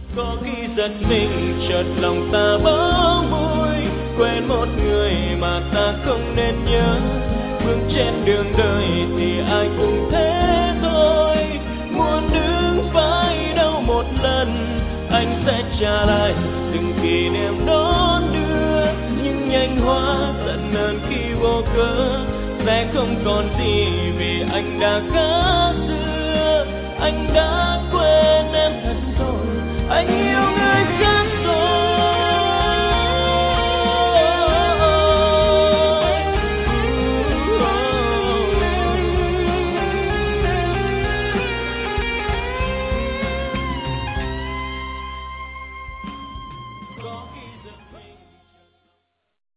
Có khi giật mình chợt lòng ta bỗng vui, quên một người mà ta không nên nhớ. Bước trên đường đời thì ai cũng thế thôi, muốn đứng vai đâu một lần anh sẽ trả lại từng kỷ niệm đón đưa. Nhưng nhanh hóa giận hờn khi vô cớ, sẽ không còn gì vì anh đã khác xưa, anh đã